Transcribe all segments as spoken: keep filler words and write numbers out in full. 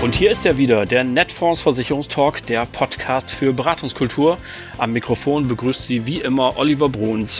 Und hier ist er wieder, der Netfonds Versicherungstalk, der Podcast für Beratungskultur. Am Mikrofon begrüßt Sie wie immer Oliver Bruns.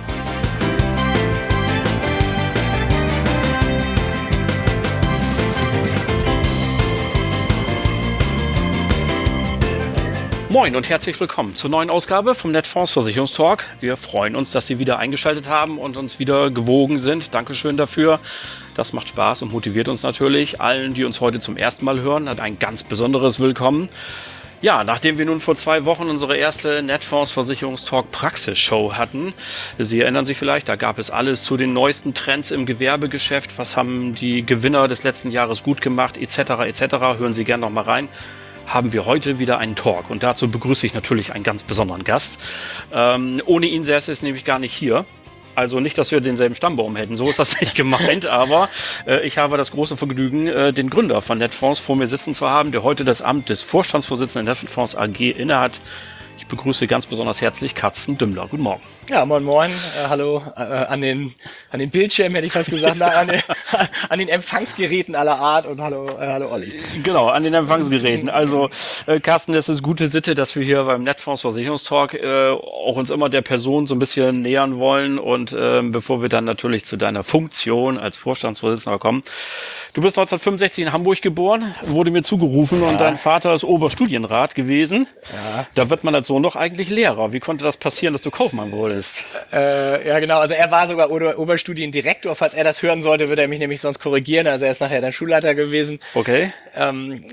Moin und herzlich willkommen zur neuen Ausgabe vom Netfonds Versicherungstalk. Wir freuen uns, dass Sie wieder eingeschaltet haben und uns wieder gewogen sind. Dankeschön dafür. Das macht Spaß und motiviert uns natürlich. Allen, die uns heute zum ersten Mal hören, hat ein ganz besonderes Willkommen. Ja, nachdem wir nun vor zwei Wochen unsere erste Netfonds Versicherungstalk Praxisshow hatten, Sie erinnern sich vielleicht, da gab es alles zu den neuesten Trends im Gewerbegeschäft. Was haben die Gewinner des letzten Jahres gut gemacht, et cetera et cetera. Hören Sie gerne noch mal rein. Haben wir heute wieder einen Talk. Und dazu begrüße ich natürlich einen ganz besonderen Gast. Ähm, ohne ihn säße es nämlich gar nicht hier. Also nicht, dass wir denselben Stammbaum hätten, so ist das nicht gemeint, aber äh, ich habe das große Vergnügen, äh, den Gründer von Netfonds vor mir sitzen zu haben, der heute das Amt des Vorstandsvorsitzenden der Netfonds A G innehat. Ich begrüße ganz besonders herzlich Carsten Dümmler. Guten Morgen. Ja, moin moin. Äh, hallo äh, an den an den Bildschirmen, hätte ich fast gesagt, na, an, den, an den Empfangsgeräten aller Art und hallo äh, hallo Olli. Genau, an den Empfangsgeräten. Also äh, Carsten, es ist gute Sitte, dass wir hier beim Netfonds Versicherungstalk äh, auch uns immer der Person so ein bisschen nähern wollen und äh, bevor wir dann natürlich zu deiner Funktion als Vorstandsvorsitzender kommen. Du bist neunzehnhundertfünfundsechzig in Hamburg geboren, wurde mir zugerufen ja. Und dein Vater ist Oberstudienrat gewesen. Ja. Da wird man als Sohn doch eigentlich Lehrer. Wie konnte das passieren, dass du Kaufmann wurdest? Äh, ja, genau. Also er war sogar Ober- Oberstudiendirektor. Falls er das hören sollte, würde er mich nämlich sonst korrigieren. Also er ist nachher dann Schulleiter gewesen. Okay. Ähm,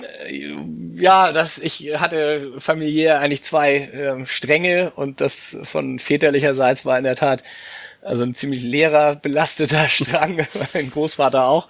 ja, das, ich hatte familiär eigentlich zwei ähm, Stränge und das von väterlicherseits war in der Tat also ein ziemlich lehrerbelasteter Strang, mein Großvater auch.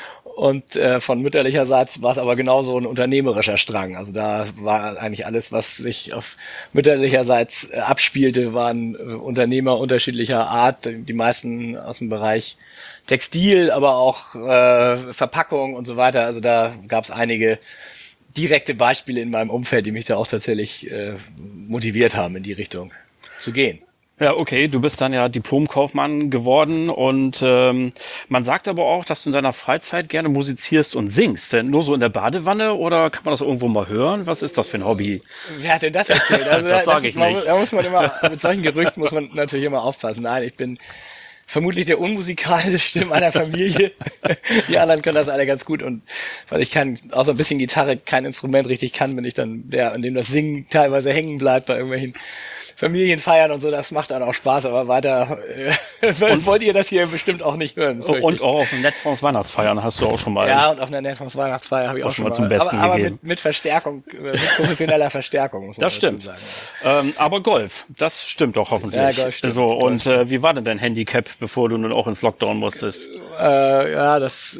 Und äh, von mütterlicherseits war es aber genauso ein unternehmerischer Strang. Also da war eigentlich alles, was sich auf mütterlicherseits äh, abspielte, waren äh, Unternehmer unterschiedlicher Art. Die meisten aus dem Bereich Textil, aber auch äh, Verpackung und so weiter. Also da gab es einige direkte Beispiele in meinem Umfeld, die mich da auch tatsächlich äh, motiviert haben, in die Richtung zu gehen. Ja, okay, du bist dann ja Diplomkaufmann geworden und ähm, man sagt aber auch, dass du in deiner Freizeit gerne musizierst und singst. Denn nur so in der Badewanne oder kann man das irgendwo mal hören? Was ist das für ein Hobby? Wer hat denn das erzählt? Also, das sage ich man, nicht. Da muss man immer, mit solchen Gerüchten muss man natürlich immer aufpassen. Nein, ich bin vermutlich der unmusikalische meiner Familie. Die anderen können das alle ganz gut und weil ich kann, außer ein bisschen Gitarre, kein Instrument richtig kann, bin ich dann der, an dem das Singen teilweise hängen bleibt bei irgendwelchen Familienfeiern und so, das macht dann auch Spaß, aber weiter äh, und wollt ihr das hier bestimmt auch nicht hören. Und auch auf dem Netfonds Weihnachtsfeiern hast du auch schon mal. Ja, und auf einer Netfonds Weihnachtsfeier habe ich auch, auch schon mal zum Besten aber, aber gegeben. mit, mit Verstärkung, mit professioneller Verstärkung, muss man das stimmt. sagen. Ähm, aber Golf, das stimmt doch hoffentlich. Ja, Golf stimmt. So, und äh, wie war denn dein Handicap, bevor du nun auch ins Lockdown musstest? Äh, ja, das,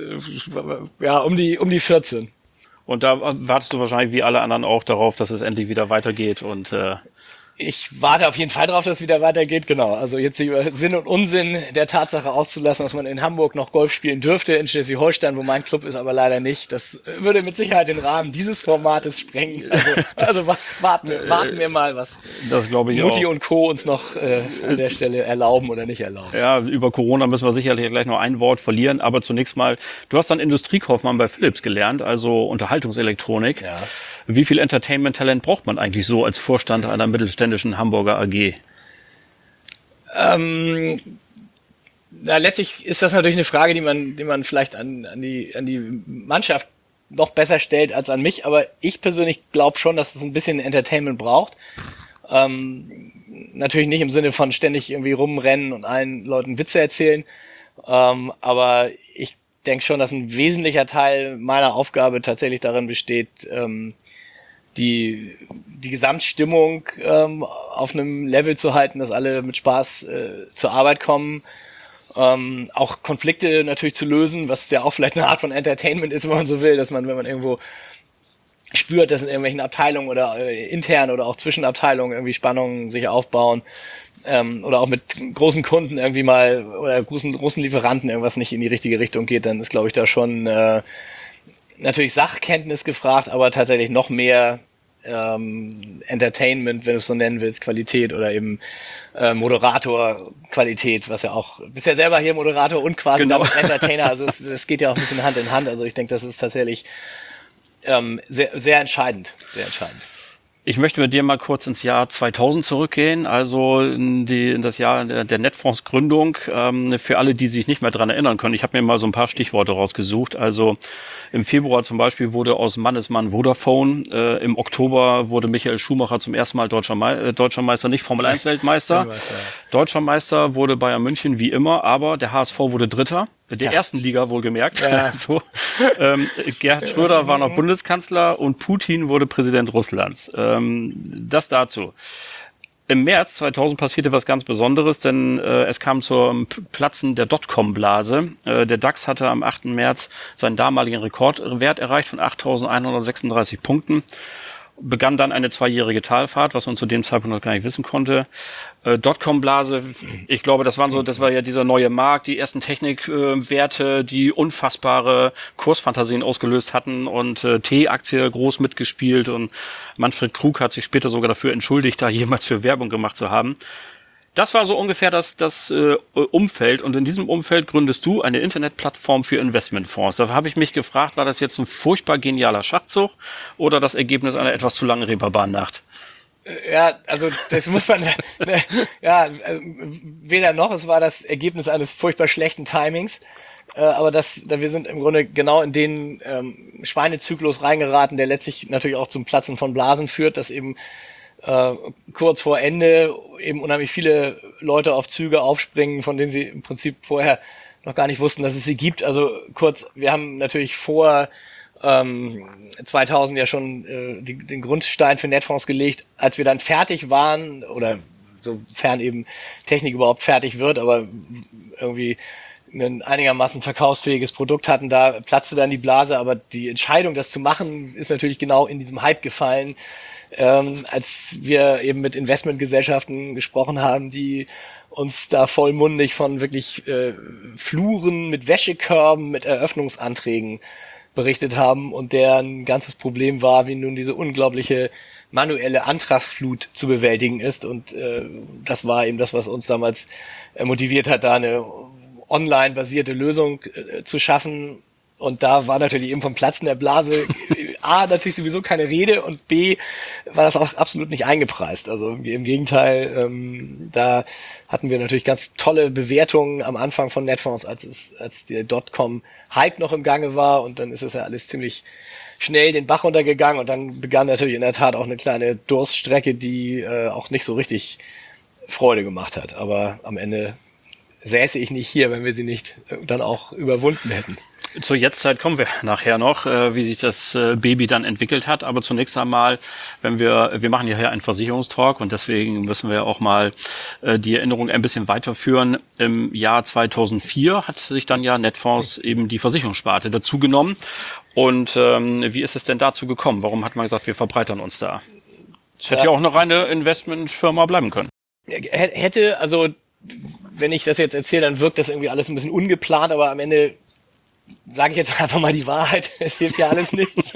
ja, um die, um die vierzehn. Und da wartest du wahrscheinlich wie alle anderen auch darauf, dass es endlich wieder weitergeht und äh, ich warte auf jeden Fall darauf, dass es wieder weitergeht, genau. Also jetzt über Sinn und Unsinn der Tatsache auszulassen, dass man in Hamburg noch Golf spielen dürfte, in Schleswig-Holstein, wo mein Club ist, aber leider nicht. Das würde mit Sicherheit den Rahmen dieses Formates sprengen. Also, also warten, wir, warten wir mal, was das glaube ich Mutti auch. und Co. uns noch äh, an der Stelle erlauben oder nicht erlauben. Ja, über Corona müssen wir sicherlich gleich noch ein Wort verlieren, aber zunächst mal, du hast dann Industriekaufmann bei Philips gelernt, also Unterhaltungselektronik. Ja. Wie viel Entertainment-Talent braucht man eigentlich so als Vorstand einer mittelständischen Hamburger A G? Ähm, na, letztlich ist das natürlich eine Frage, die man, die man vielleicht an, an die, an die Mannschaft noch besser stellt als an mich, aber ich persönlich glaube schon, dass es ein bisschen Entertainment braucht. Ähm, natürlich nicht im Sinne von ständig irgendwie rumrennen und allen Leuten Witze erzählen, ähm, aber ich denke schon, dass ein wesentlicher Teil meiner Aufgabe tatsächlich darin besteht, ähm, die die Gesamtstimmung ähm, auf einem Level zu halten, dass alle mit Spaß äh, zur Arbeit kommen, ähm, auch Konflikte natürlich zu lösen, was ja auch vielleicht eine Art von Entertainment ist, wenn man so will, dass man, wenn man irgendwo spürt, dass in irgendwelchen Abteilungen oder äh, intern oder auch zwischen Abteilungen irgendwie Spannungen sich aufbauen, ähm, oder auch mit großen Kunden irgendwie mal oder großen, großen Lieferanten irgendwas nicht in die richtige Richtung geht, dann ist, glaube ich, da schon äh, natürlich Sachkenntnis gefragt, aber tatsächlich noch mehr ähm, Entertainment, wenn du es so nennen willst, Qualität oder eben äh, Moderator-Qualität, was ja auch, bist ja selber hier Moderator und quasi genau. Entertainer, also es, es geht ja auch ein bisschen Hand in Hand, also ich denke, das ist tatsächlich ähm, sehr, sehr entscheidend, sehr entscheidend. Ich möchte mit dir mal kurz ins Jahr zweitausend zurückgehen, also in, die, in das Jahr der, der Netfonds-Gründung. Ähm, für alle, die sich nicht mehr dran erinnern können, ich habe mir mal so ein paar Stichworte rausgesucht. Also im Februar zum Beispiel wurde aus Mannesmann Vodafone. Äh, Im Oktober wurde Michael Schumacher zum ersten Mal deutscher, Me- äh, deutscher Meister, nicht Formel eins Weltmeister. Deutscher Meister wurde Bayern München wie immer, aber der H S V wurde Dritter. Der ja. ersten Liga wohlgemerkt. Ja. So. ähm, Gerhard Schröder war noch Bundeskanzler und Putin wurde Präsident Russlands. Ähm, das dazu. Im März zweitausend passierte was ganz Besonderes, denn äh, es kam zum Platzen der Dotcom-Blase. Äh, der DAX hatte am achten März seinen damaligen Rekordwert erreicht von achttausendeinhundertsechsunddreißig Punkten. Begann dann eine zweijährige Talfahrt, was man zu dem Zeitpunkt noch gar nicht wissen konnte. Äh, Dotcom-Blase, ich glaube, das waren so, das war ja dieser neue Markt, die ersten Technikwerte, äh, die unfassbare Kursfantasien ausgelöst hatten und äh, T-Aktie groß mitgespielt und Manfred Krug hat sich später sogar dafür entschuldigt, da jemals für Werbung gemacht zu haben. Das war so ungefähr das, das äh, Umfeld und in diesem Umfeld gründest du eine Internetplattform für Investmentfonds. Da habe ich mich gefragt, war das jetzt ein furchtbar genialer Schachzug oder das Ergebnis einer etwas zu langen Reeperbahn-Nacht? Ja, also das muss man, ja, weder noch, es war das Ergebnis eines furchtbar schlechten Timings, äh, aber das, da wir sind im Grunde genau in den ähm, Schweinezyklus reingeraten, der letztlich natürlich auch zum Platzen von Blasen führt, dass eben Uh, kurz vor Ende eben unheimlich viele Leute auf Züge aufspringen, von denen sie im Prinzip vorher noch gar nicht wussten, dass es sie gibt. Also kurz, wir haben natürlich vor ähm, zweitausend ja schon äh, die, den Grundstein für Netfonds gelegt. Als wir dann fertig waren, oder sofern eben Technik überhaupt fertig wird, aber irgendwie ein einigermaßen verkaufsfähiges Produkt hatten, da platzte dann die Blase, aber die Entscheidung, das zu machen, ist natürlich genau in diesem Hype gefallen, ähm, als wir eben mit Investmentgesellschaften gesprochen haben, die uns da vollmundig von wirklich äh, Fluren mit Wäschekörben, mit Eröffnungsanträgen berichtet haben und deren ganzes Problem war, wie nun diese unglaubliche manuelle Antragsflut zu bewältigen ist und äh, das war eben das, was uns damals äh, motiviert hat, da eine online-basierte Lösung äh, zu schaffen. Und da war natürlich eben vom Platzen der Blase A, natürlich sowieso keine Rede und B, war das auch absolut nicht eingepreist. Also im Gegenteil, ähm, da hatten wir natürlich ganz tolle Bewertungen am Anfang von Netfonds, als es, als der Dotcom-Hype noch im Gange war und dann ist es ja alles ziemlich schnell den Bach runtergegangen und dann begann natürlich in der Tat auch eine kleine Durststrecke, die äh, auch nicht so richtig Freude gemacht hat. Aber am Ende säße ich nicht hier, wenn wir sie nicht dann auch überwunden hätten. Zur Jetztzeit kommen wir nachher noch, äh, wie sich das äh, Baby dann entwickelt hat. Aber zunächst einmal, wenn wir, wir machen ja hier einen Versicherungstalk und deswegen müssen wir auch mal äh, die Erinnerung ein bisschen weiterführen. Im Jahr zweitausendvier hat sich dann ja Netfonds eben die Versicherungssparte dazu genommen. Und ähm, wie ist es denn dazu gekommen? Warum hat man gesagt, wir verbreitern uns da? Es hätte ja auch eine reine Investmentfirma bleiben können. Hätte, also wenn ich das jetzt erzähle, dann wirkt das irgendwie alles ein bisschen ungeplant, aber am Ende sage ich jetzt einfach mal die Wahrheit, es hilft ja alles nichts.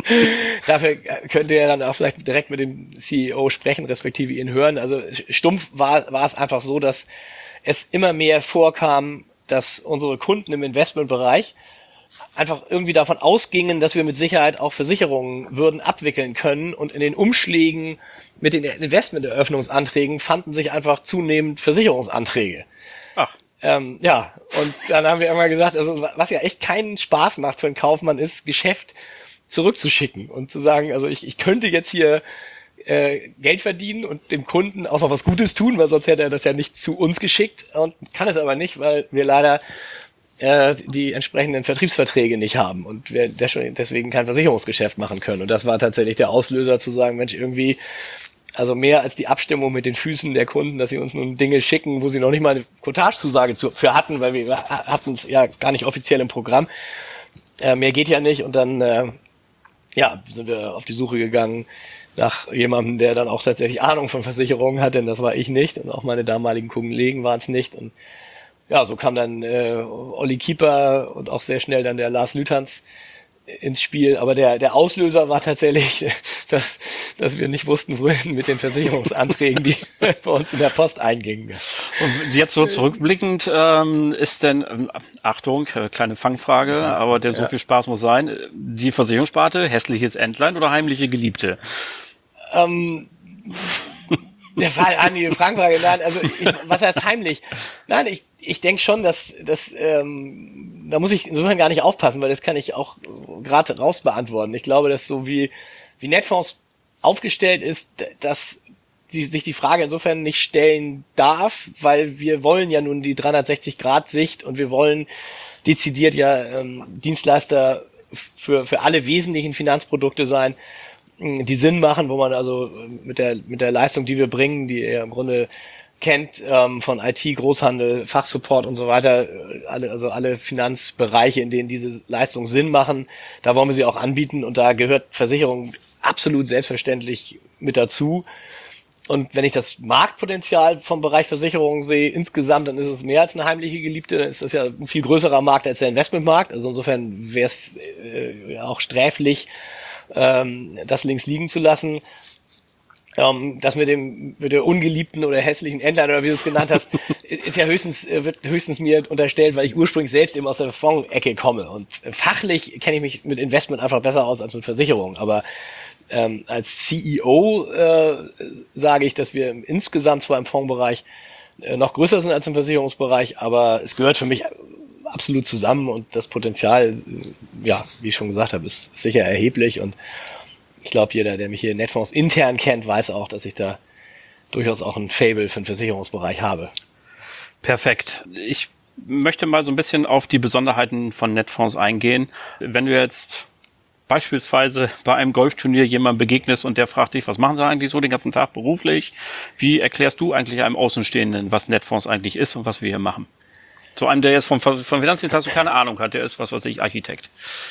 Dafür könnt ihr ja dann auch vielleicht direkt mit dem C E O sprechen, respektive ihn hören. Also stumpf war, war es einfach so, dass es immer mehr vorkam, dass unsere Kunden im Investmentbereich einfach irgendwie davon ausgingen, dass wir mit Sicherheit auch Versicherungen würden abwickeln können und in den Umschlägen mit den Investmenteröffnungsanträgen fanden sich einfach zunehmend Versicherungsanträge. Ach. Ähm, ja, und dann haben wir immer gesagt, also was ja echt keinen Spaß macht für einen Kaufmann ist, Geschäft zurückzuschicken und zu sagen, also ich, ich könnte jetzt hier äh, Geld verdienen und dem Kunden auch noch was Gutes tun, weil sonst hätte er das ja nicht zu uns geschickt und kann es aber nicht, weil wir leider äh, die entsprechenden Vertriebsverträge nicht haben und wir deswegen kein Versicherungsgeschäft machen können. Und das war tatsächlich der Auslöser zu sagen, Mensch, irgendwie also mehr als die Abstimmung mit den Füßen der Kunden, dass sie uns nun Dinge schicken, wo sie noch nicht mal eine Cottage-Zusage für hatten, weil wir hatten es ja gar nicht offiziell im Programm. Äh, mehr geht ja nicht. Und dann äh, ja, sind wir auf die Suche gegangen nach jemandem, der dann auch tatsächlich Ahnung von Versicherungen hat, denn das war ich nicht und auch meine damaligen Kollegen waren es nicht. Und ja, so kam dann äh, Olli Kieper und auch sehr schnell dann der Lars Lüthans ins Spiel. Aber der, der Auslöser war tatsächlich, dass, dass wir nicht wussten, wohin mit den Versicherungsanträgen, die bei uns in der Post eingingen. Und jetzt so zurückblickend, ähm, ist denn, ähm, Achtung, äh, kleine Fangfrage, Fangfrage, aber der so ja. viel Spaß muss sein, die Versicherungssparte, hässliches Entlein oder heimliche Geliebte? Ähm, der Fall an die Fangfrage, nein, also ich, was heißt heimlich? Nein, ich, ich denke schon, dass, dass ähm, da muss ich insofern gar nicht aufpassen, weil das kann ich auch gerade raus beantworten. Ich glaube, dass so wie, wie Netfonds aufgestellt ist, dass sie sich die Frage insofern nicht stellen darf, weil wir wollen ja nun die dreihundertsechzig Grad Sicht und wir wollen dezidiert ja ähm, Dienstleister für, für alle wesentlichen Finanzprodukte sein, die Sinn machen, wo man also mit der mit der Leistung, die wir bringen, die ihr im Grunde kennt, ähm, von I T, Großhandel, Fachsupport und so weiter, alle also alle Finanzbereiche, in denen diese Leistungen Sinn machen, da wollen wir sie auch anbieten und da gehört Versicherung absolut selbstverständlich mit dazu. Und wenn ich das Marktpotenzial vom Bereich Versicherung sehe, insgesamt, dann ist es mehr als eine heimliche Geliebte, dann ist das ja ein viel größerer Markt als der Investmentmarkt, also insofern wäre es äh, auch sträflich, ähm, das links liegen zu lassen. Ähm, das mit dem mit der ungeliebten oder hässlichen Endline oder wie du es genannt hast, ist ja höchstens wird höchstens mir unterstellt, weil ich ursprünglich selbst eben aus der Fonds-Ecke komme und fachlich kenne ich mich mit Investment einfach besser aus als mit Versicherung, aber ähm, als C E O äh, sage ich, dass wir insgesamt zwar im Fondsbereich äh, noch größer sind als im Versicherungsbereich, aber es gehört für mich absolut zusammen und das Potenzial, ja, wie ich schon gesagt habe, ist sicher erheblich und ich glaube, jeder, der mich hier in Netfonds intern kennt, weiß auch, dass ich da durchaus auch ein Faible für den Versicherungsbereich habe. Perfekt. Ich möchte mal so ein bisschen auf die Besonderheiten von Netfonds eingehen. Wenn du jetzt beispielsweise bei einem Golfturnier jemandem begegnest und der fragt dich, was machen Sie eigentlich so den ganzen Tag beruflich? Wie erklärst du eigentlich einem Außenstehenden, was Netfonds eigentlich ist und was wir hier machen? Zu einem, der jetzt vom, von Finanzdienstleistung keine Ahnung hat, der ist, was weiß ich, Architekt.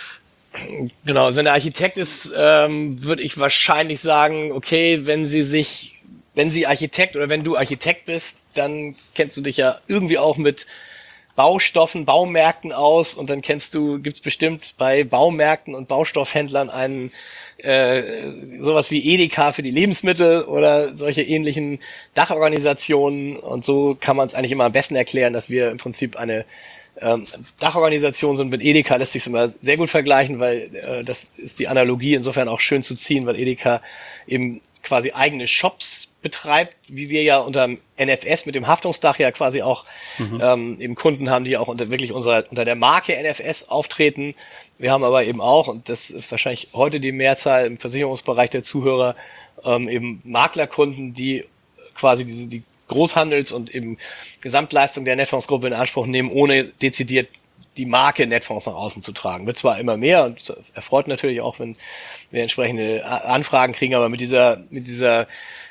Genau, also wenn der Architekt ist, ähm, würde ich wahrscheinlich sagen, okay, wenn sie sich, wenn sie Architekt oder wenn du Architekt bist, dann kennst du dich ja irgendwie auch mit Baustoffen, Baumärkten aus und dann kennst du, gibt's bestimmt bei Baumärkten und Baustoffhändlern einen äh, sowas wie Edeka für die Lebensmittel oder solche ähnlichen Dachorganisationen und so kann man es eigentlich immer am besten erklären, dass wir im Prinzip eine ähm, Dachorganisation sind. Mit Edeka lässt sich immer sehr gut vergleichen, weil äh, das ist die Analogie insofern auch schön zu ziehen, weil Edeka eben quasi eigene Shops betreibt, wie wir ja unter dem N F S mit dem Haftungsdach ja quasi auch mhm. ähm, eben Kunden haben, die auch unter wirklich unserer unter der Marke N F S auftreten. Wir haben aber eben auch, und das ist wahrscheinlich heute die Mehrzahl im Versicherungsbereich der Zuhörer, ähm, eben Maklerkunden, die quasi diese die Großhandels- und eben Gesamtleistung der Netfonds-Gruppe in Anspruch nehmen, ohne dezidiert die Marke Netfonds nach außen zu tragen. Wird zwar immer mehr und erfreut natürlich auch, wenn wir entsprechende Anfragen kriegen, aber mit dieser mit dieser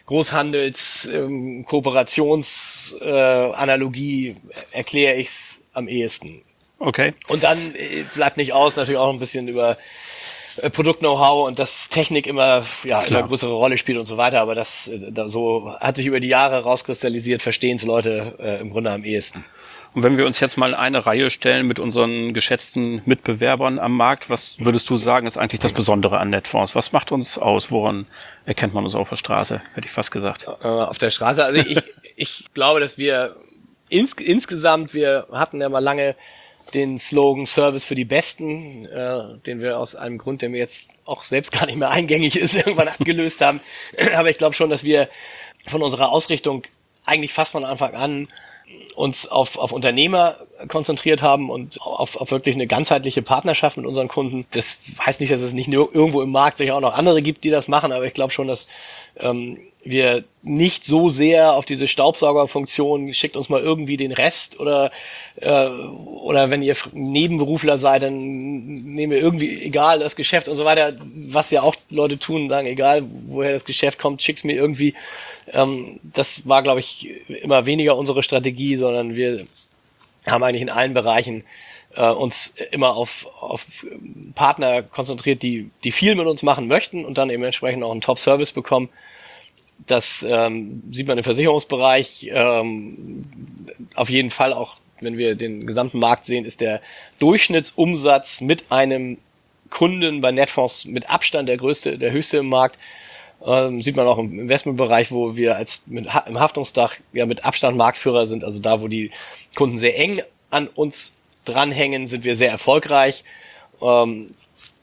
Großhandels-Kooperations-Analogie ähm, äh, erkläre ich es am ehesten. Okay. Und dann äh, bleibt nicht aus, natürlich auch ein bisschen über äh, Produkt-Know-how und dass Technik immer ja Klar. immer größere Rolle spielt und so weiter, aber das äh, da, so hat sich über die Jahre rauskristallisiert, verstehen es Leute äh, im Grunde am ehesten. Und wenn wir uns jetzt mal eine Reihe stellen mit unseren geschätzten Mitbewerbern am Markt, was würdest du sagen, ist eigentlich das Besondere an Netfonds? Was macht uns aus? Woran erkennt man uns auf der Straße? Hätte ich fast gesagt. Äh, auf der Straße, also ich, ich glaube, dass wir ins, insgesamt, wir hatten ja mal lange den Slogan Service für die Besten, äh, den wir aus einem Grund, der mir jetzt auch selbst gar nicht mehr eingängig ist, irgendwann abgelöst haben. Aber ich glaube schon, dass wir von unserer Ausrichtung eigentlich fast von Anfang an uns auf, auf Unternehmer konzentriert haben und auf, auf wirklich eine ganzheitliche Partnerschaft mit unseren Kunden. Das heißt nicht, dass es nicht nur irgendwo im Markt sicher auch noch andere gibt, die das machen, aber ich glaube schon, dass ähm, wir nicht so sehr auf diese Staubsaugerfunktion, schickt uns mal irgendwie den Rest oder äh, oder wenn ihr Nebenberufler seid, dann nehmen wir irgendwie, egal, das Geschäft und so weiter, was ja auch Leute tun, sagen, egal, woher das Geschäft kommt, schick's mir irgendwie. Ähm, das war, glaube ich, immer weniger unsere Strategie, sondern wir haben eigentlich in allen Bereichen äh, uns immer auf, auf Partner konzentriert, die, die viel mit uns machen möchten und dann eben entsprechend auch einen Top-Service bekommen. Das ähm, sieht man im Versicherungsbereich ähm, auf jeden Fall auch, wenn wir den gesamten Markt sehen, ist der Durchschnittsumsatz mit einem Kunden bei Netfonds mit Abstand der größte, der höchste im Markt. Ähm, sieht man auch im Investmentbereich, wo wir als mit, im Haftungsdach ja mit Abstand Marktführer sind. Also da, wo die Kunden sehr eng an uns dranhängen, sind wir sehr erfolgreich. Ähm,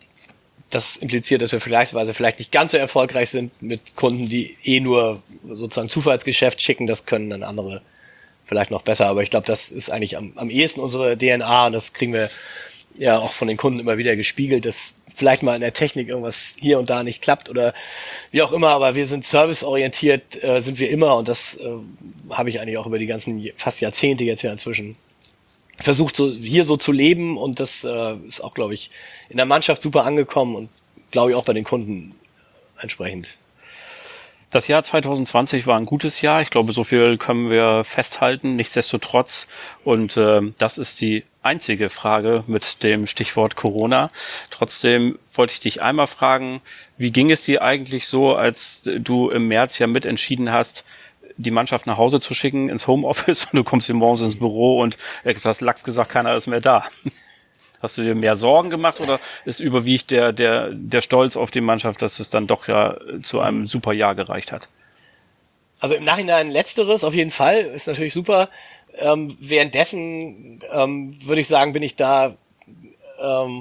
das impliziert, dass wir vergleichsweise vielleicht nicht ganz so erfolgreich sind mit Kunden, die eh nur sozusagen Zufallsgeschäft schicken. Das können dann andere vielleicht noch besser. Aber ich glaube, das ist eigentlich am, am ehesten unsere D N A und das kriegen wir ja auch von den Kunden immer wieder gespiegelt, dass vielleicht mal in der Technik irgendwas hier und da nicht klappt oder wie auch immer, aber wir sind serviceorientiert, äh, sind wir immer und das äh, habe ich eigentlich auch über die ganzen fast Jahrzehnte jetzt ja inzwischen versucht, so hier so zu leben und das äh, ist auch, glaube ich, in der Mannschaft super angekommen und glaube ich auch bei den Kunden entsprechend. Das Jahr zwanzig zwanzig war ein gutes Jahr. Ich glaube, so viel können wir festhalten. Nichtsdestotrotz, und äh, das ist die einzige Frage mit dem Stichwort Corona. Trotzdem wollte ich dich einmal fragen, wie ging es dir eigentlich so, als du im März ja mitentschieden hast, die Mannschaft nach Hause zu schicken, ins Homeoffice und du kommst hier morgens ins Büro und etwas lax gesagt, keiner ist mehr da. Hast du dir mehr Sorgen gemacht oder ist überwiegt der, der, der Stolz auf die Mannschaft, dass es dann doch ja zu einem super Jahr gereicht hat? Also im Nachhinein letzteres auf jeden Fall, ist natürlich super. Ähm, währenddessen ähm, würde ich sagen, bin ich da ähm,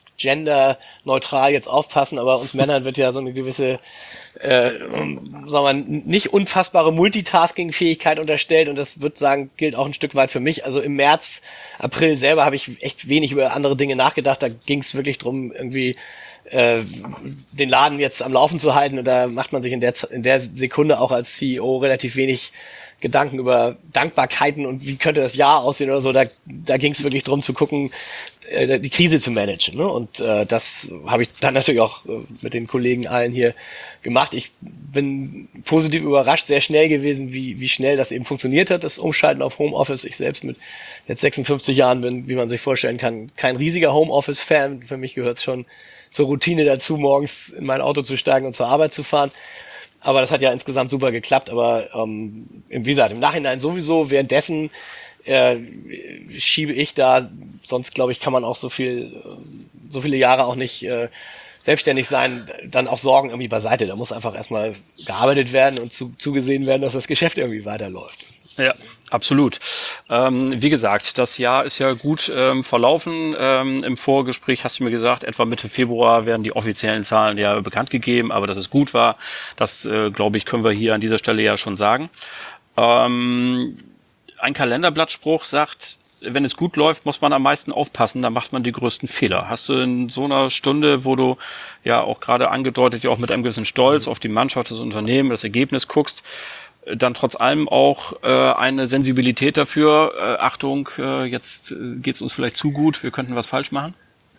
genderneutral jetzt aufpassen, aber uns Männern wird ja so eine gewisse äh, sagen wir, nicht unfassbare Multitasking-Fähigkeit unterstellt und das würde sagen, gilt auch ein Stück weit für mich. Also im März, April selber habe ich echt wenig über andere Dinge nachgedacht, da ging es wirklich drum, irgendwie äh, den Laden jetzt am Laufen zu halten und da macht man sich in der, in der Sekunde auch als C E O relativ wenig Gedanken über Dankbarkeiten und wie könnte das Jahr aussehen oder so. Da, da ging es wirklich drum zu gucken, äh, die Krise zu managen. Ne? Und äh, das habe ich dann natürlich auch äh, mit den Kollegen allen hier gemacht. Ich bin positiv überrascht, sehr schnell gewesen, wie wie schnell das eben funktioniert hat, das Umschalten auf Homeoffice. Ich selbst mit jetzt sechsundfünfzig Jahren bin, wie man sich vorstellen kann, kein riesiger Homeoffice-Fan. Für mich gehört es schon zur Routine dazu, morgens in mein Auto zu steigen und zur Arbeit zu fahren. Aber das hat ja insgesamt super geklappt. Aber ähm, wie gesagt, im Nachhinein sowieso. Währenddessen äh, schiebe ich da, sonst glaube ich, kann man auch so viel, so viele Jahre auch nicht äh, selbstständig sein, dann auch Sorgen irgendwie beiseite. Da muss einfach erstmal gearbeitet werden und zu, zugesehen werden, dass das Geschäft irgendwie weiterläuft. Ja, absolut. Ähm, wie gesagt, das Jahr ist ja gut ähm, verlaufen. Ähm, im Vorgespräch hast du mir gesagt, etwa Mitte Februar werden die offiziellen Zahlen ja bekannt gegeben, aber dass es gut war, das äh, glaube ich, können wir hier an dieser Stelle ja schon sagen. Ähm, ein Kalenderblattspruch sagt, wenn es gut läuft, muss man am meisten aufpassen, dann macht man die größten Fehler. Hast du in so einer Stunde, wo du ja auch gerade angedeutet, ja auch mit einem gewissen Stolz auf die Mannschaft, das Unternehmen, das Ergebnis guckst, dann trotz allem auch äh, eine Sensibilität dafür, äh, Achtung, äh, jetzt äh, geht's uns vielleicht zu gut, wir könnten was falsch machen?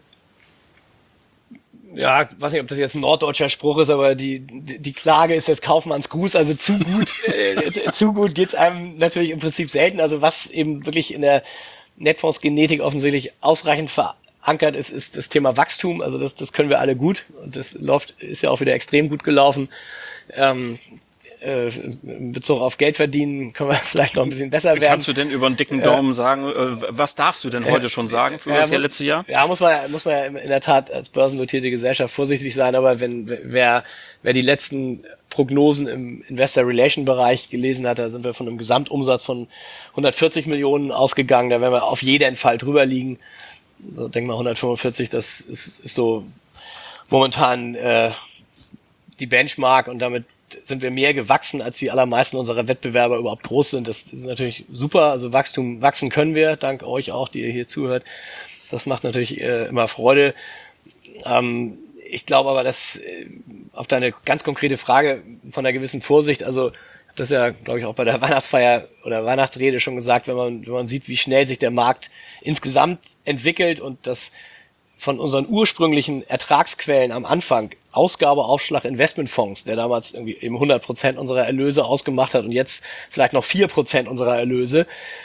Ja, weiß nicht, ob das jetzt ein norddeutscher Spruch ist, aber die die, die Klage ist des Kaufmanns Gruß, also zu gut, äh, zu gut geht's einem natürlich im Prinzip selten. Also was eben wirklich in der Netfonds-Genetik offensichtlich ausreichend verankert ist, ist das Thema Wachstum. Also das das können wir alle gut und das läuft, ist ja auch wieder extrem gut gelaufen. Ähm, in Bezug auf Geld verdienen können wir vielleicht noch ein bisschen besser werden. Kannst du denn über einen dicken Daumen äh, sagen, was darfst du denn heute schon sagen für äh, das letzte Jahr? Ja, muss man muss man ja in der Tat als börsennotierte Gesellschaft vorsichtig sein, aber wenn wer wer die letzten Prognosen im Investor Relation Bereich gelesen hat, da sind wir von einem Gesamtumsatz von hundertvierzig Millionen ausgegangen, da werden wir auf jeden Fall drüber liegen. So, denk mal hundertfünfundvierzig, das ist, ist so momentan äh, die Benchmark und damit sind wir mehr gewachsen, als die allermeisten unserer Wettbewerber überhaupt groß sind. Das ist natürlich super. Also Wachstum, wachsen können wir, dank euch auch, die ihr hier zuhört. Das macht natürlich äh, immer Freude. Ähm, ich glaube aber, dass äh, auf deine ganz konkrete Frage von einer gewissen Vorsicht, also ich habe das ja, glaube ich, auch bei der Weihnachtsfeier oder Weihnachtsrede schon gesagt, wenn man, wenn man sieht, wie schnell sich der Markt insgesamt entwickelt und das von unseren ursprünglichen Ertragsquellen am Anfang, Ausgabeaufschlag Investmentfonds, der damals irgendwie eben hundert Prozent unserer Erlöse ausgemacht hat und jetzt vielleicht noch vier Prozent unserer Erlöse,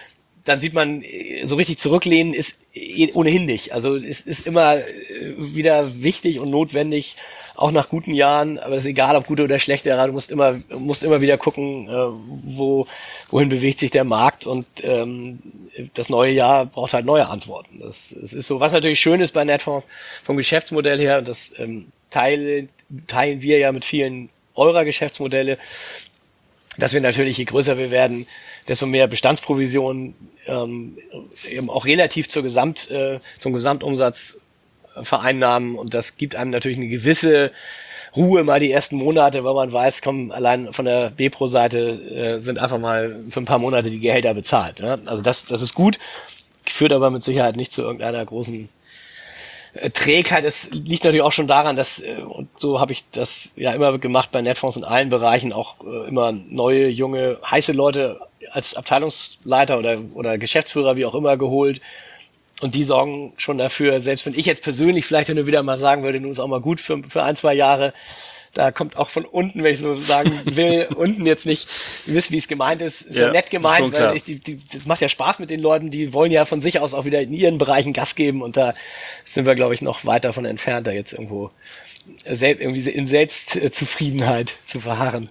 dann sieht man, so richtig zurücklehnen ist ohnehin nicht. Also es ist immer wieder wichtig und notwendig, auch nach guten Jahren, aber es ist egal, ob gute oder schlechte Jahre, du musst immer, musst immer wieder gucken, wo, wohin bewegt sich der Markt, und ähm, das neue Jahr braucht halt neue Antworten. Das, das ist so, was natürlich schön ist bei Netfonds vom Geschäftsmodell her, und das ähm, teilen, teilen wir ja mit vielen eurer Geschäftsmodelle, dass wir natürlich, je größer wir werden, desto mehr Bestandsprovisionen ähm, eben auch relativ zur Gesamt, äh, zum Gesamtumsatz vereinnahmen, und das gibt einem natürlich eine gewisse Ruhe mal die ersten Monate, weil man weiß, komm, allein von der B-Pro-Seite äh, sind einfach mal für ein paar Monate die Gehälter bezahlt. Ja? Also das, das ist gut, führt aber mit Sicherheit nicht zu irgendeiner großen äh, Trägheit. Es liegt natürlich auch schon daran, dass, äh, und so habe ich das ja immer gemacht bei Netfonds in allen Bereichen, auch äh, immer neue, junge, heiße Leute als Abteilungsleiter oder, oder Geschäftsführer, wie auch immer, geholt. Und die sorgen schon dafür, selbst wenn ich jetzt persönlich vielleicht nur wieder mal sagen würde, nun ist auch mal gut für, für ein, zwei Jahre, da kommt auch von unten, wenn ich so sagen will, unten jetzt nicht, ihr wisst, wie es gemeint ist, ist ja, ja nett gemeint, weil ich, die, die, das macht ja Spaß mit den Leuten, die wollen ja von sich aus auch wieder in ihren Bereichen Gas geben, und da sind wir, glaube ich, noch weit davon entfernt, da jetzt irgendwo selbst, irgendwie in Selbstzufriedenheit zu verharren.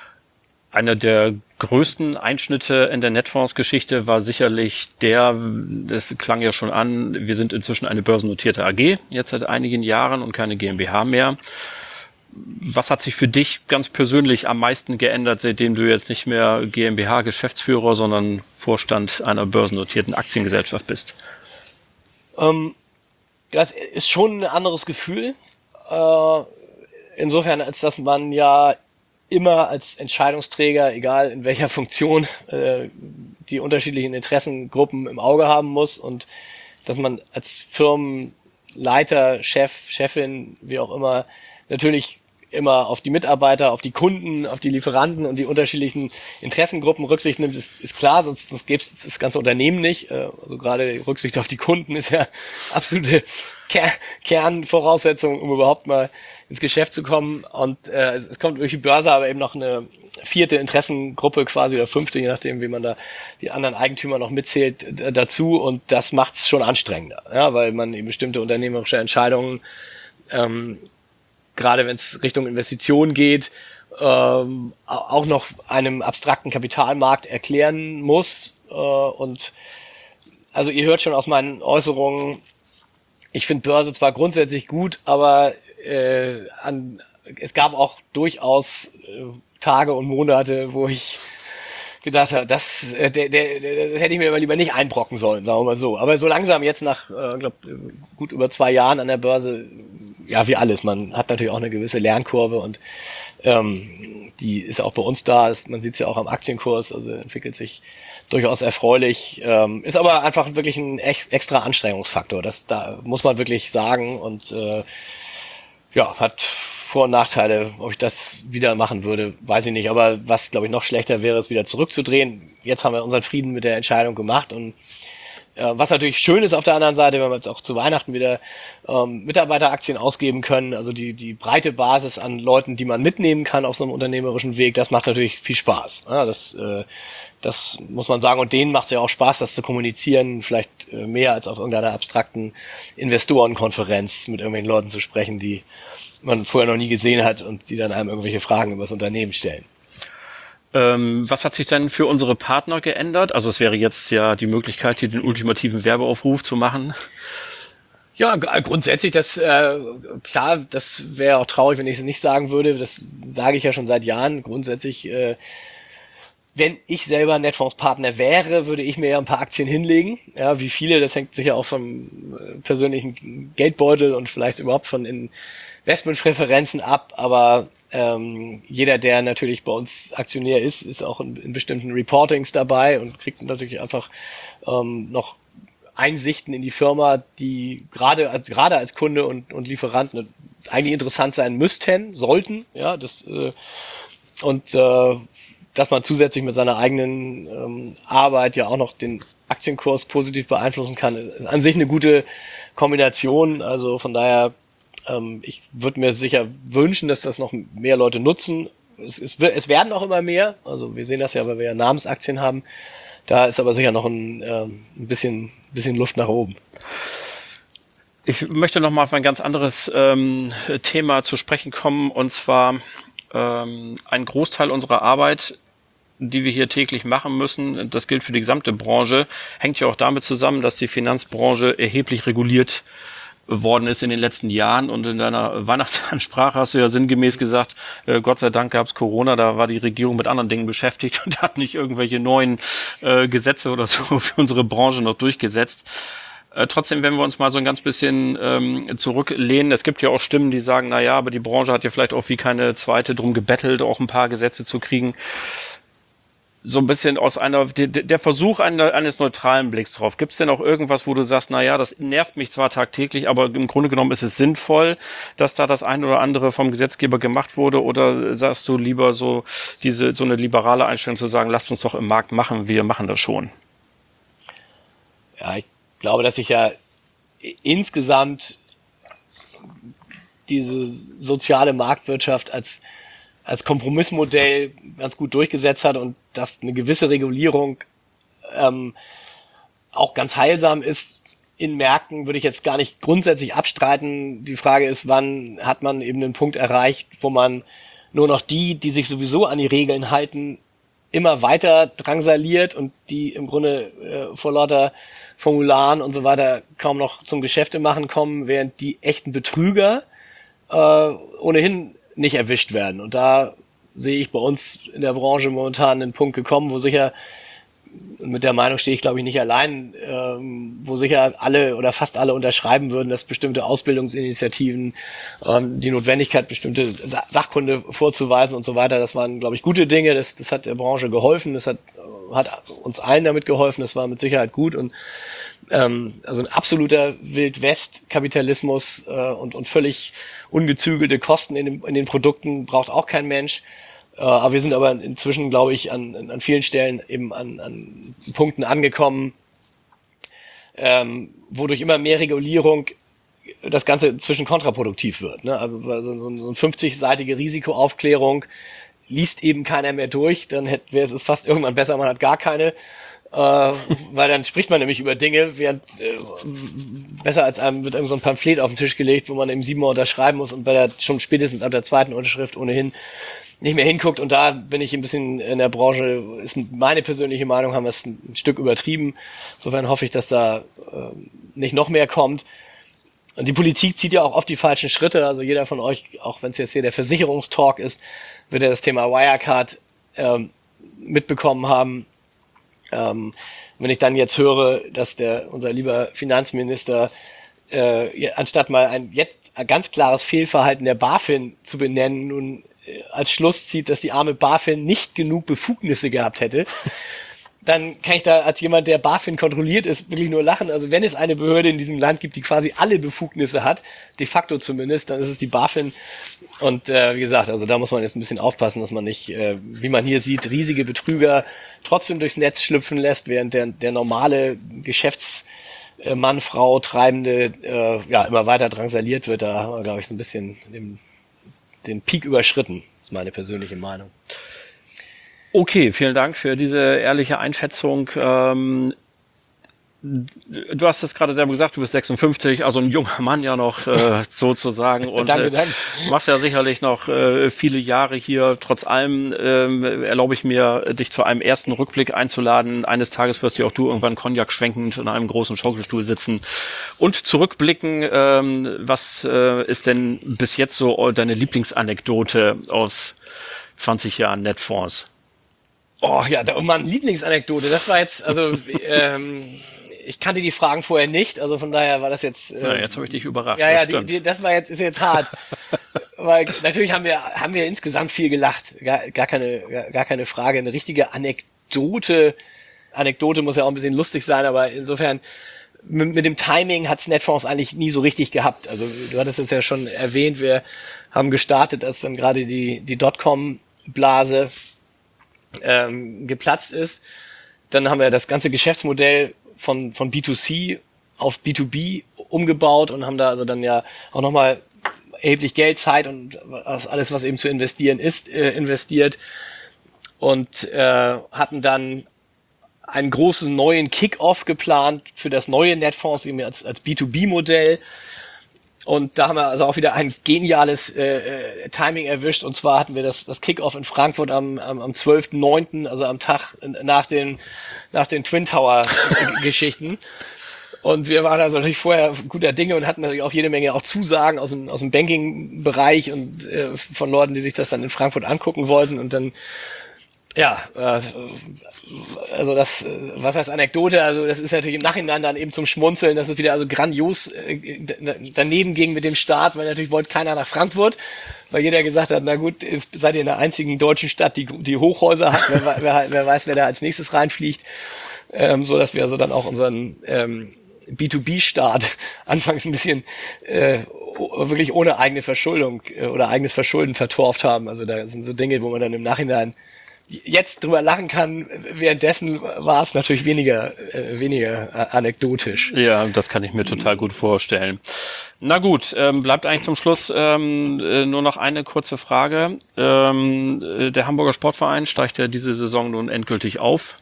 Einer der größten Einschnitte in der Netfonds-Geschichte war sicherlich der, das klang ja schon an, wir sind inzwischen eine börsennotierte A G, jetzt seit einigen Jahren, und keine GmbH mehr. Was hat sich für dich ganz persönlich am meisten geändert, seitdem du jetzt nicht mehr GmbH-Geschäftsführer, sondern Vorstand einer börsennotierten Aktiengesellschaft bist? Ähm, das ist schon ein anderes Gefühl. Äh, insofern, als dass man ja immer als Entscheidungsträger, egal in welcher Funktion, äh, die unterschiedlichen Interessengruppen im Auge haben muss, und dass man als Firmenleiter, Chef, Chefin, wie auch immer, natürlich immer auf die Mitarbeiter, auf die Kunden, auf die Lieferanten und die unterschiedlichen Interessengruppen Rücksicht nimmt, ist, ist klar, sonst, sonst gäbe es das ganze Unternehmen nicht. Also gerade die Rücksicht auf die Kunden ist ja absolute Ker- Kernvoraussetzung, um überhaupt mal ins Geschäft zu kommen. Und äh, es, es kommt durch die Börse aber eben noch eine vierte Interessengruppe quasi, oder fünfte, je nachdem, wie man da die anderen Eigentümer noch mitzählt, d- dazu. Und das macht es schon anstrengender, ja, weil man eben bestimmte unternehmerische Entscheidungen, ähm, gerade wenn es Richtung Investitionen geht, ähm, auch noch einem abstrakten Kapitalmarkt erklären muss. Äh, und also ihr hört schon aus meinen Äußerungen, ich finde Börse zwar grundsätzlich gut, aber äh, an, es gab auch durchaus äh, Tage und Monate, wo ich gedacht habe, das, äh, der, der, der, das hätte ich mir immer lieber nicht einbrocken sollen, sagen wir mal so. Aber so langsam jetzt nach, äh, glaube gut über zwei Jahren an der Börse, ja, wie alles, man hat natürlich auch eine gewisse Lernkurve, und ähm, die ist auch bei uns da. Ist, man sieht es ja auch am Aktienkurs, also entwickelt sich durchaus erfreulich. Ähm, ist aber einfach wirklich ein ex- extra Anstrengungsfaktor. Das da muss man wirklich sagen, und äh, ja, hat Vor- und Nachteile. Ob ich das wieder machen würde, weiß ich nicht. Aber was, glaube ich, noch schlechter wäre, es wieder zurückzudrehen. Jetzt haben wir unseren Frieden mit der Entscheidung gemacht, und äh, was natürlich schön ist auf der anderen Seite, wenn wir jetzt auch zu Weihnachten wieder ähm, Mitarbeiteraktien ausgeben können, also die die breite Basis an Leuten, die man mitnehmen kann auf so einem unternehmerischen Weg, das macht natürlich viel Spaß. Ja, das äh, das muss man sagen, und denen macht es ja auch Spaß, das zu kommunizieren, vielleicht äh, mehr als auf irgendeiner abstrakten Investorenkonferenz mit irgendwelchen Leuten zu sprechen, die man vorher noch nie gesehen hat und die dann einem irgendwelche Fragen über das Unternehmen stellen. Ähm, was hat sich denn für unsere Partner geändert? Also es wäre jetzt ja die Möglichkeit, hier den ultimativen Werbeaufruf zu machen. Ja, g- grundsätzlich, das äh, klar, das wäre auch traurig, wenn ich es nicht sagen würde. Das sage ich ja schon seit Jahren. Grundsätzlich, äh, wenn ich selber Netfonds-Partner wäre, würde ich mir ja ein paar Aktien hinlegen. Ja, wie viele, das hängt sicher auch vom äh, persönlichen Geldbeutel und vielleicht überhaupt von Investmentpräferenzen ab. Aber ähm, jeder, der natürlich bei uns Aktionär ist, ist auch in, in bestimmten Reportings dabei und kriegt natürlich einfach ähm, noch Einsichten in die Firma, die gerade gerade als Kunde und, und Lieferant eigentlich interessant sein müssten, sollten. Ja, das äh, und äh, dass man zusätzlich mit seiner eigenen ähm, Arbeit ja auch noch den Aktienkurs positiv beeinflussen kann, ist an sich eine gute Kombination. Also von daher, ähm, ich würde mir sicher wünschen, dass das noch mehr Leute nutzen. Es, es, es werden auch immer mehr. Also wir sehen das ja, weil wir ja Namensaktien haben, Da ist aber sicher noch ein, äh, ein bisschen, bisschen Luft nach oben. Ich möchte noch mal auf ein ganz anderes ähm, Thema zu sprechen kommen, und zwar ähm, ein Großteil unserer Arbeit, die wir hier täglich machen müssen, das gilt für die gesamte Branche, hängt ja auch damit zusammen, dass die Finanzbranche erheblich reguliert worden ist in den letzten Jahren. Und in deiner Weihnachtsansprache hast du ja sinngemäß gesagt, äh, Gott sei Dank gab es Corona, da war die Regierung mit anderen Dingen beschäftigt und hat nicht irgendwelche neuen äh, Gesetze oder so für unsere Branche noch durchgesetzt. Äh, trotzdem, wenn wir uns mal so ein ganz bisschen ähm, zurücklehnen, es gibt ja auch Stimmen, die sagen, na ja, aber die Branche hat ja vielleicht auch wie keine zweite drum gebettelt, auch ein paar Gesetze zu kriegen. So ein bisschen aus einer, der, der Versuch einer, eines neutralen Blicks drauf. Gibt es denn auch irgendwas, wo du sagst, na ja, das nervt mich zwar tagtäglich, aber im Grunde genommen ist es sinnvoll, dass da das ein oder andere vom Gesetzgeber gemacht wurde? Oder sagst du lieber so diese so eine liberale Einstellung zu sagen, lasst uns doch im Markt machen, wir machen das schon? Ja, ich glaube, dass sich ja insgesamt diese soziale Marktwirtschaft als als Kompromissmodell ganz gut durchgesetzt hat und dass eine gewisse Regulierung ähm, auch ganz heilsam ist in Märkten, würde ich jetzt gar nicht grundsätzlich abstreiten. Die Frage ist, wann hat man eben den Punkt erreicht, wo man nur noch die, die sich sowieso an die Regeln halten, immer weiter drangsaliert und die im Grunde äh, vor lauter Formularen und so weiter kaum noch zum Geschäfte machen kommen, während die echten Betrüger äh, ohnehin nicht erwischt werden. Und da sehe ich bei uns in der Branche momentan einen Punkt gekommen, wo sicher, mit der Meinung stehe ich glaube ich nicht allein, ähm, wo sicher alle oder fast alle unterschreiben würden, dass bestimmte Ausbildungsinitiativen, ähm, die Notwendigkeit, bestimmte Sa- Sachkunde vorzuweisen und so weiter, das waren glaube ich gute Dinge, das, das hat der Branche geholfen, das hat, hat uns allen damit geholfen, das war mit Sicherheit gut. Und ähm, also ein absoluter Wildwest-Kapitalismus äh, und, und völlig ungezügelte Kosten in, dem, in den Produkten braucht auch kein Mensch. Äh, aber wir sind aber inzwischen, glaube ich, an, an vielen Stellen eben an, an Punkten angekommen, ähm, wodurch immer mehr Regulierung das Ganze inzwischen kontraproduktiv wird. Ne? Also so, so eine fünfzig-seitige Risikoaufklärung liest eben keiner mehr durch, dann hätte, wäre es fast irgendwann besser, man hat gar keine. Äh, weil dann spricht man nämlich über Dinge, während äh, besser als einem wird irgend so ein Pamphlet auf den Tisch gelegt, wo man eben siebenmal unterschreiben muss und bei der schon spätestens ab der zweiten Unterschrift ohnehin nicht mehr hinguckt. Und da bin ich ein bisschen in der Branche, ist meine persönliche Meinung, haben wir es ein Stück übertrieben. Insofern hoffe ich, dass da äh, nicht noch mehr kommt. Und die Politik zieht ja auch oft die falschen Schritte. Also jeder von euch, auch wenn es jetzt hier der Versicherungstalk ist, wird ja das Thema Wirecard ähm, mitbekommen haben. Ähm, wenn ich dann jetzt höre, dass der unser lieber Finanzminister äh, anstatt mal ein jetzt ein ganz klares Fehlverhalten der BaFin zu benennen, nun äh, als Schluss zieht, dass die arme BaFin nicht genug Befugnisse gehabt hätte, dann kann ich da als jemand, der BaFin kontrolliert ist, wirklich nur lachen. Also wenn es eine Behörde in diesem Land gibt, die quasi alle Befugnisse hat, de facto zumindest, dann ist es die BaFin. Und äh, wie gesagt, also da muss man jetzt ein bisschen aufpassen, dass man nicht, äh, wie man hier sieht, riesige Betrüger trotzdem durchs Netz schlüpfen lässt, während der, der normale Geschäftsmann, Frau, Treibende äh, ja immer weiter drangsaliert wird. Da haben wir, glaube ich, so ein bisschen den, den Peak überschritten, ist meine persönliche Meinung. Okay, vielen Dank für diese ehrliche Einschätzung. Ähm, du hast es gerade selber gesagt, du bist sechsundfünfzig, also ein junger Mann ja noch äh, sozusagen und danke, äh, danke. machst ja sicherlich noch äh, viele Jahre hier. Trotz allem äh, erlaube ich mir, dich zu einem ersten Rückblick einzuladen. Eines Tages wirst du auch du irgendwann Cognac schwenkend in einem großen Schaukelstuhl sitzen und zurückblicken. Ähm, was äh, ist denn bis jetzt so deine Lieblingsanekdote aus zwanzig Jahren Netfonds? Oh ja, da, meine Lieblingsanekdote, das war jetzt, also ähm, ich kannte die Fragen vorher nicht, also von daher war das jetzt... Äh, ja, jetzt habe ich dich überrascht. Ja, ja, das, die, die, das war jetzt, ist jetzt hart. Weil natürlich haben wir haben wir insgesamt viel gelacht, gar, gar keine gar, gar keine Frage. Eine richtige Anekdote, Anekdote muss ja auch ein bisschen lustig sein, aber insofern mit, mit dem Timing hat's Netfonds eigentlich nie so richtig gehabt. Also du hattest es ja schon erwähnt, wir haben gestartet, als dann gerade die die Dotcom-Blase ähm, geplatzt ist. Dann haben wir das ganze Geschäftsmodell von von B zwei C auf B zwei B umgebaut und haben da also dann ja auch nochmal erheblich Geld, Zeit und alles, was eben zu investieren ist, äh, investiert und äh, hatten dann einen großen neuen Kick-Off geplant für das neue Netfonds eben als, als B zwei B-Modell. Und da haben wir also auch wieder ein geniales äh, Timing erwischt. Und zwar hatten wir das, das Kick-Off in Frankfurt am, am, am zwölften neunten, also am Tag nach den, nach den Twin Tower-Geschichten. Und wir waren also natürlich vorher guter Dinge und hatten natürlich auch jede Menge auch Zusagen aus dem, aus dem Banking-Bereich und äh, von Leuten, die sich das dann in Frankfurt angucken wollten. Und dann, ja, äh, also das, was heißt Anekdote, also das ist natürlich im Nachhinein dann eben zum Schmunzeln, dass es wieder also grandios äh, daneben ging mit dem Start, weil natürlich wollte keiner nach Frankfurt, weil jeder gesagt hat, na gut, ist, seid ihr in der einzigen deutschen Stadt, die, die Hochhäuser hat, wer, wer, wer weiß, wer da als nächstes reinfliegt, ähm, so dass wir also dann auch unseren ähm, B zwei B-Start anfangs ein bisschen äh, wirklich ohne eigene Verschuldung äh, oder eigenes Verschulden vertorft haben. Also da sind so Dinge, wo man dann im Nachhinein jetzt drüber lachen kann. Währenddessen war es natürlich weniger äh, weniger anekdotisch. Ja, das kann ich mir total gut vorstellen. Na gut, ähm, bleibt eigentlich zum Schluss ähm, äh, nur noch eine kurze Frage. Ähm, äh, der Hamburger Sportverein steigt ja diese Saison nun endgültig auf.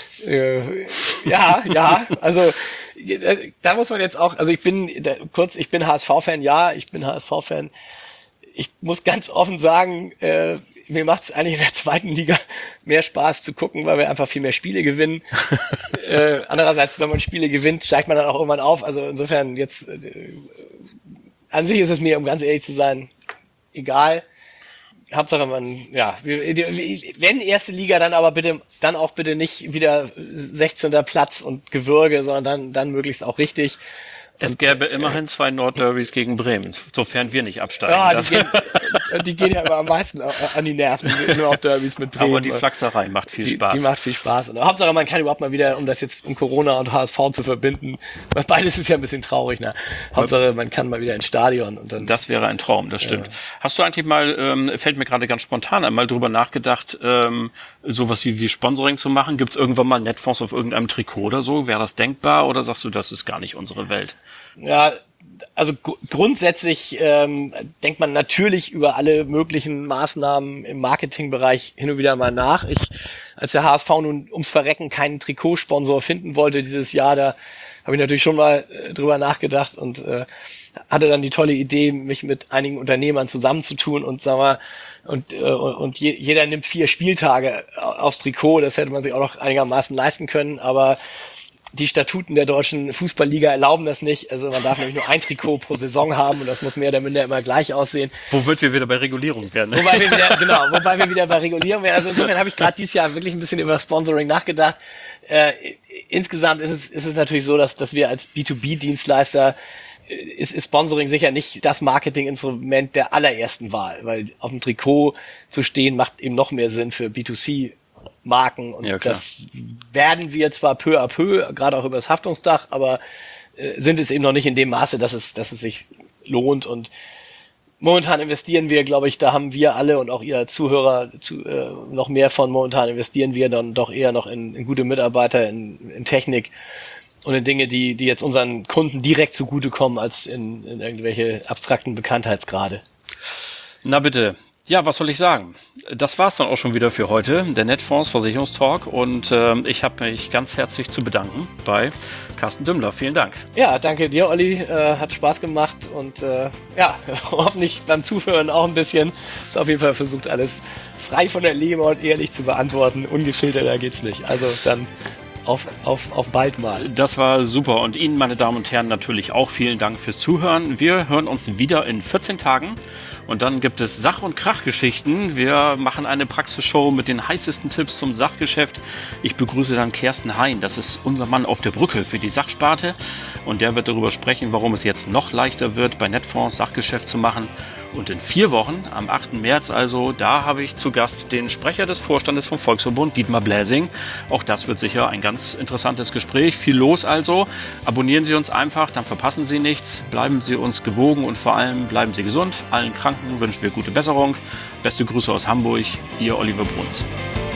Äh, ja, ja, also da muss man jetzt auch, also ich bin da, kurz, ich bin H S V-Fan, ja, ich bin H S V-Fan. Ich muss ganz offen sagen, äh, mir macht es eigentlich in der zweiten Liga mehr Spaß zu gucken, weil wir einfach viel mehr Spiele gewinnen. äh, andererseits, wenn man Spiele gewinnt, steigt man dann auch irgendwann auf. Also insofern jetzt, äh, an sich ist es mir, um ganz ehrlich zu sein, egal. Hauptsache man, ja, wenn erste Liga, dann aber bitte, dann auch bitte nicht wieder sechzehnter Platz und Gewürge, sondern dann, dann möglichst auch richtig. Es gäbe immerhin zwei Nordderbys gegen Bremen, sofern wir nicht absteigen. Ja, die gehen, die gehen ja immer am meisten an die Nerven, nur auch Derbys mit Bremen. Aber die Flachserei macht viel die, Spaß. Die macht viel Spaß. Und Hauptsache, man kann überhaupt mal wieder, um das jetzt um Corona und H S V zu verbinden, weil beides ist ja ein bisschen traurig, ne? Hauptsache, man kann mal wieder ins Stadion und dann. Das wäre ein Traum, das stimmt. Ja. Hast du eigentlich mal, ähm, fällt mir gerade ganz spontan einmal drüber nachgedacht, ähm, sowas wie, wie Sponsoring zu machen? Gibt es irgendwann mal Netfonds auf irgendeinem Trikot oder so? Wäre das denkbar oder sagst du, das ist gar nicht unsere Welt? Ja, also gr- grundsätzlich ähm, denkt man natürlich über alle möglichen Maßnahmen im Marketingbereich hin und wieder mal nach. Ich, als der H S V nun ums Verrecken keinen Trikotsponsor finden wollte dieses Jahr, da habe ich natürlich schon mal äh, drüber nachgedacht und äh, hatte dann die tolle Idee, mich mit einigen Unternehmern zusammenzutun und sagen wir, und, äh, und je, jeder nimmt vier Spieltage aufs Trikot. Das hätte man sich auch noch einigermaßen leisten können, aber die Statuten der deutschen Fußballliga erlauben das nicht. Also man darf nämlich nur ein Trikot pro Saison haben und das muss mehr oder minder immer gleich aussehen. Womit wir wieder bei Regulierung werden. Wobei wir wieder, genau, wobei wir wieder bei Regulierung werden. Also insofern habe ich gerade dieses Jahr wirklich ein bisschen über Sponsoring nachgedacht. Äh, insgesamt ist es, ist es natürlich so, dass, dass wir als B zwei B-Dienstleister ist, ist Sponsoring sicher nicht das Marketinginstrument der allerersten Wahl, weil auf dem Trikot zu stehen macht eben noch mehr Sinn für B zwei C Marken und ja, das werden wir zwar peu à peu, gerade auch über das Haftungsdach, aber äh, sind es eben noch nicht in dem Maße, dass es, dass es sich lohnt und momentan investieren wir, glaube ich, da haben wir alle und auch ihr Zuhörer zu, äh, noch mehr von, momentan investieren wir dann doch eher noch in, in gute Mitarbeiter, in, in Technik und in Dinge, die, die jetzt unseren Kunden direkt zugutekommen, als in, in irgendwelche abstrakten Bekanntheitsgrade. Na bitte. Ja, was soll ich sagen? Das war's dann auch schon wieder für heute, der Netfonds Versicherungstalk und äh, ich habe mich ganz herzlich zu bedanken bei Carsten Dümmler. Vielen Dank. Ja, danke dir, Olli. Äh, hat Spaß gemacht und äh, ja, hoffentlich beim Zuhören auch ein bisschen. Ist auf jeden Fall versucht, alles frei von der Leber und ehrlich zu beantworten. Ungefilterter geht's nicht. Also dann Auf, auf, auf bald mal. Das war super und Ihnen, meine Damen und Herren, natürlich auch vielen Dank fürs Zuhören. Wir hören uns wieder in vierzehn Tagen und dann gibt es Sach- und Krachgeschichten. Wir machen eine Praxisshow mit den heißesten Tipps zum Sachgeschäft. Ich begrüße dann Kersten Hein, das ist unser Mann auf der Brücke für die Sachsparte und der wird darüber sprechen, warum es jetzt noch leichter wird, bei Netfonds Sachgeschäft zu machen. Und in vier Wochen, am achten März also, da habe ich zu Gast den Sprecher des Vorstandes vom Volksverbund, Dietmar Bläsing. Auch das wird sicher ein ganz interessantes Gespräch. Viel los also. Abonnieren Sie uns einfach, dann verpassen Sie nichts. Bleiben Sie uns gewogen und vor allem bleiben Sie gesund. Allen Kranken wünschen wir gute Besserung. Beste Grüße aus Hamburg, Ihr Oliver Bruns.